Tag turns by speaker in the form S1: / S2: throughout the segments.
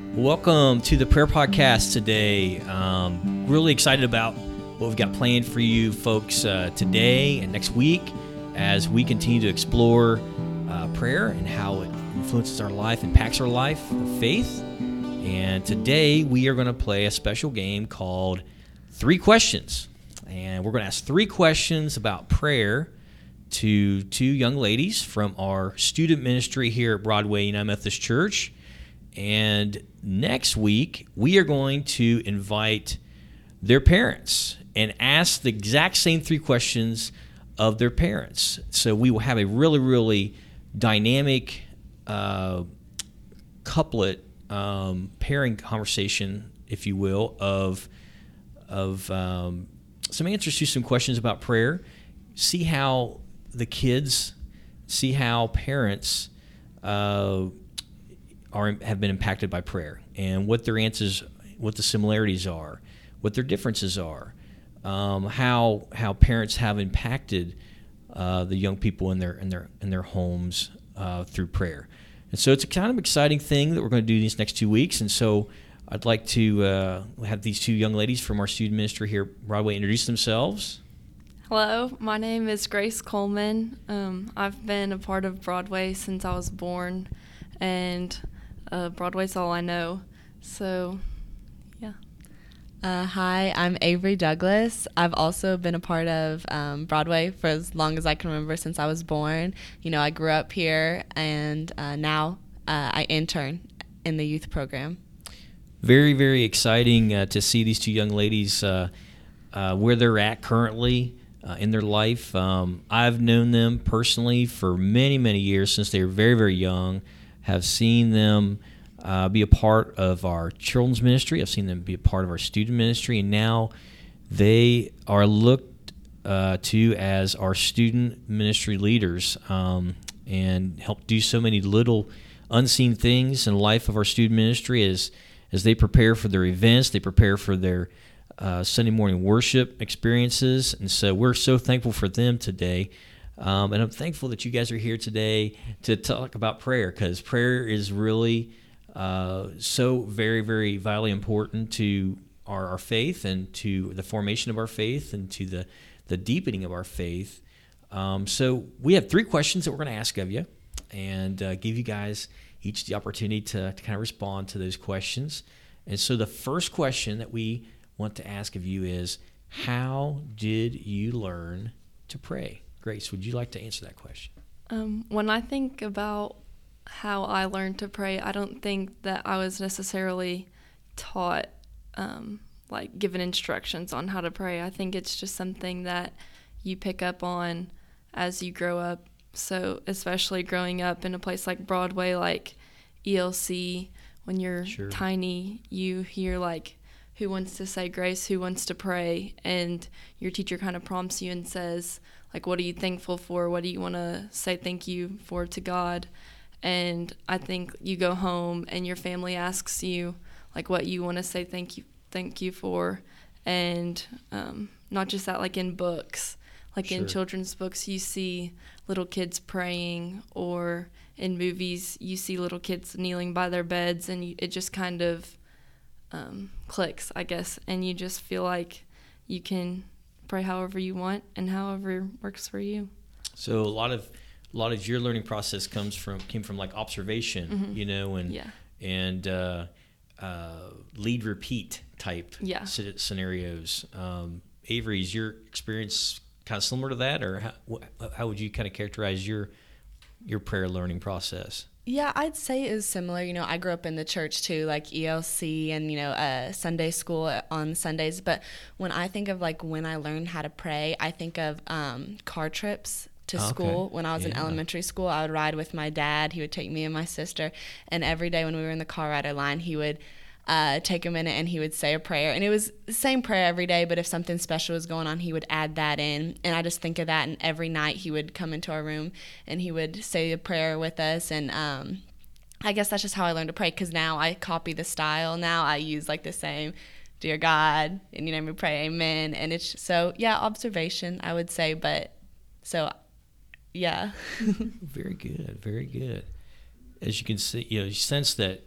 S1: Welcome to the prayer podcast today. Really excited about what we've got planned for you folks today and next week as we continue to explore prayer and how it influences our life, impacts our life of faith. And today we are going to play a special game called Three Questions. And we're going to ask three questions about prayer to two young ladies from our student ministry here at Broadway United Methodist Church. And next week, we are going to invite their parents and ask the exact same three questions of their parents. So we will have a really, really dynamic couplet pairing conversation, if you will, of some answers to some questions about prayer. See how the kids, see how parents have been impacted by prayer, and what their answers, what the similarities are, what their differences are, how parents have impacted the young people in their homes through prayer. And so it's a kind of exciting thing that we're going to do these next 2 weeks. And so I'd like to have these two young ladies from our student ministry here at Broadway introduce themselves.
S2: Hello, my name is Grace Coleman. I've been a part of Broadway since I was born, and Broadway's all I know. So, yeah.
S3: Hi, I'm Avery Douglas. I've also been a part of Broadway for as long as I can remember, since I was born. You know, I grew up here, and now I intern in the youth program.
S1: Very, very exciting to see these two young ladies where they're at currently in their life. I've known them personally for many, many years, since they were very, very young. Have seen them be a part of our children's ministry. I've seen them be a part of our student ministry, and now they are looked to as our student ministry leaders and help do so many little unseen things in the life of our student ministry as they prepare for their events, they prepare for their Sunday morning worship experiences. And so we're so thankful for them today. And I'm thankful that you guys are here today to talk about prayer, because prayer is really so very, very vitally important to our faith, and to the formation of our faith, and to the deepening of our faith. So we have three questions that we're going to ask of you, and give you guys each the opportunity to kind of respond to those questions. And so the first question that we want to ask of you is, how did you learn to pray? Grace, would you like to answer that question?
S2: When I think about how I learned to pray, I don't think that I was necessarily taught, given instructions on how to pray. I think it's just something that you pick up on as you grow up. So especially growing up in a place like Broadway, like ELC, when you're tiny, you hear who wants to say grace, who wants to pray, and your teacher kind of prompts you and says, what are you thankful for? What do you want to say thank you for to God? And I think you go home and your family asks you what you want to say thank you for, and not just that in books. In children's books, you see little kids praying, or in movies, you see little kids kneeling by their beds, and it just kind of clicks, I guess, and you just feel like you can pray however you want and however works for you.
S1: So a lot of your learning process came from observation, and lead repeat type scenarios. Avery, is your experience kind of similar to that, or how would you kind of characterize your prayer learning process?
S3: Yeah, I'd say it is similar. I grew up in the church too, ELC and, Sunday school on Sundays. But when I think of when I learned how to pray, I think of car trips to school. When I was in elementary school, I would ride with my dad. He would take me and my sister. And every day when we were in the car rider line, he would take a minute and he would say a prayer. And it was the same prayer every day, but if something special was going on, he would add that in. And I just think of that, and every night he would come into our room and he would say a prayer with us. And I guess that's just how I learned to pray, because now I copy the style. Now I use the same, dear God, in your name we pray, amen. And it's observation, I would say. But so, yeah.
S1: Very good, very good. As you can see, you sense that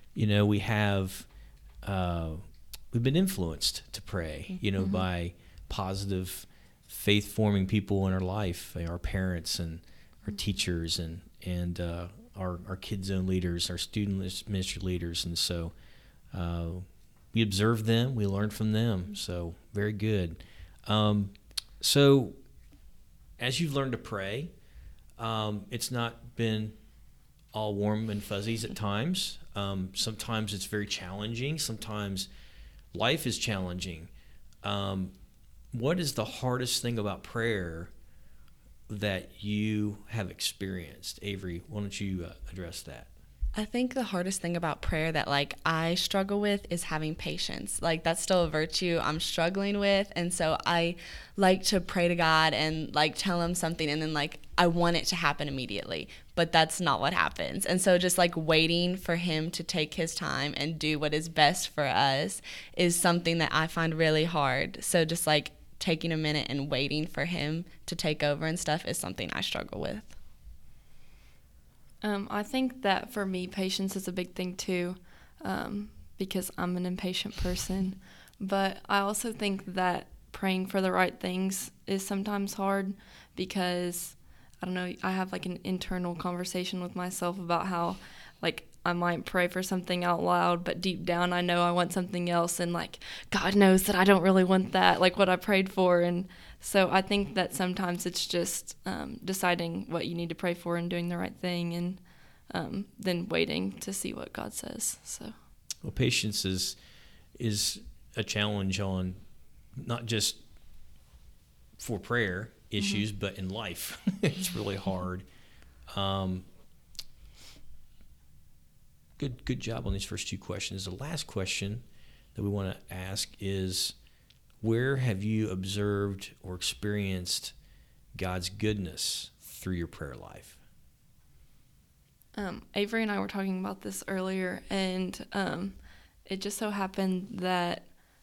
S1: we have we've been influenced to pray, by positive, faith-forming people in our life, our parents and our teachers and our kids' zone leaders, our student ministry leaders, and so we observe them, we learn from them. So very good. So as you've learned to pray, it's not been all warm and fuzzies at times. Sometimes it's very challenging. Sometimes life is challenging. What is the hardest thing about prayer that you have experienced? Avery, why don't you address that?
S3: I think the hardest thing about prayer that I struggle with is having patience. That's still a virtue I'm struggling with, and so I like to pray to God and tell him something, and then I want it to happen immediately, but that's not what happens. And so just waiting for him to take his time and do what is best for us is something that I find really hard. So just taking a minute and waiting for him to take over and stuff is something I struggle with.
S2: I think that for me, patience is a big thing too, because I'm an impatient person. But I also think that praying for the right things is sometimes hard because, I don't know, I have an internal conversation with myself about how I might pray for something out loud, but deep down I know I want something else, and God knows that I don't really want that, what I prayed for. And so I think that sometimes it's just deciding what you need to pray for and doing the right thing, and then waiting to see what God says. So,
S1: well, patience is a challenge on not just for prayer issues, but in life. It's really hard. Good job on these first two questions. The last question that we want to ask is, where have you observed or experienced God's goodness through your prayer life?
S2: Avery and I were talking about this earlier, and it just so happened that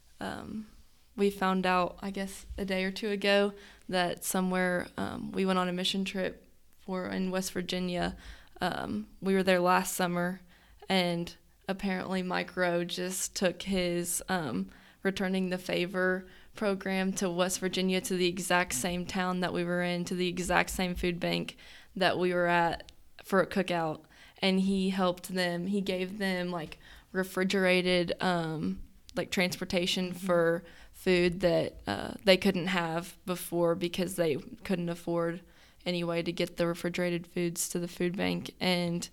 S2: we found out, I guess, a day or two ago that somewhere we went on a mission trip in West Virginia. We were there last summer, and apparently Mike Rowe just took his Returning the Favor program to West Virginia, to the exact same town that we were in, to the exact same food bank that we were at for a cookout. And he helped them. He gave them refrigerated transportation for food that they couldn't have before because they couldn't afford any way to get the refrigerated foods to the food bank. And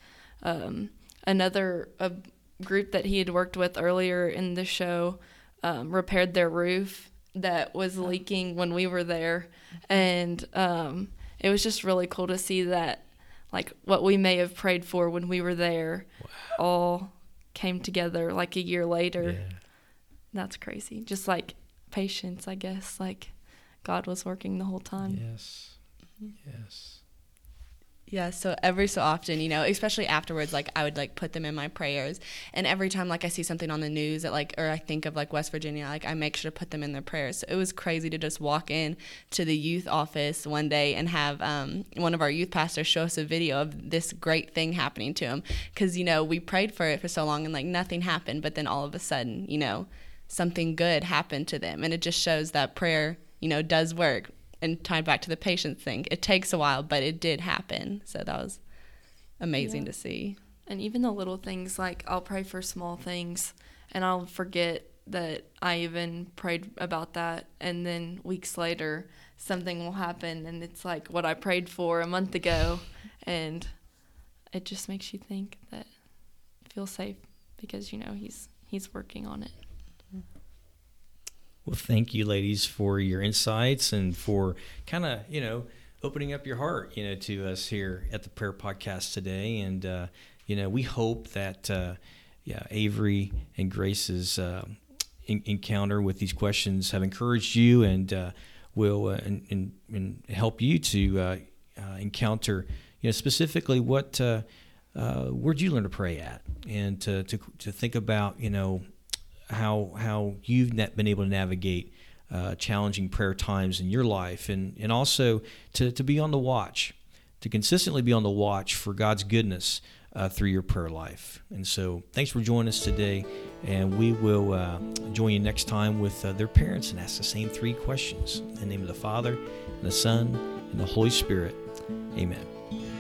S2: another group that he had worked with earlier in the show repaired their roof that was leaking when we were there. And it was just really cool to see that what we may have prayed for when we were there all came together a year later.
S1: Yeah.
S2: That's crazy. Just patience, I guess. God was working the whole time.
S1: Yes. Yes.
S3: Yeah, so every so often, especially afterwards, I would put them in my prayers, and every time I see something on the news that or I think of West Virginia, I make sure to put them in their prayers. So it was crazy to just walk in to the youth office one day and have one of our youth pastors show us a video of this great thing happening to him, because we prayed for it for so long and nothing happened, but then all of a sudden something good happened to them, and it just shows that prayer does work. And tied back to the patience thing, it takes a while, but it did happen. So that was amazing to see.
S2: And even the little things, I'll pray for small things, and I'll forget that I even prayed about that. And then weeks later, something will happen, and it's what I prayed for a month ago. And it just makes you think that feel safe because, he's working on it.
S1: Well, thank you, ladies, for your insights and for kind of, opening up your heart, to us here at the Prayer Podcast today. And, we hope that, Avery and Grace's encounter with these questions have encouraged you and will and help you to encounter, specifically what where'd you learn to pray at, and to think about, how you've been able to navigate challenging prayer times in your life, and also to be on the watch, to consistently be on the watch for God's goodness through your prayer life. And so thanks for joining us today, and we will join you next time with their parents and ask the same 3 questions. In the name of the Father, and the Son, and the Holy Spirit. Amen.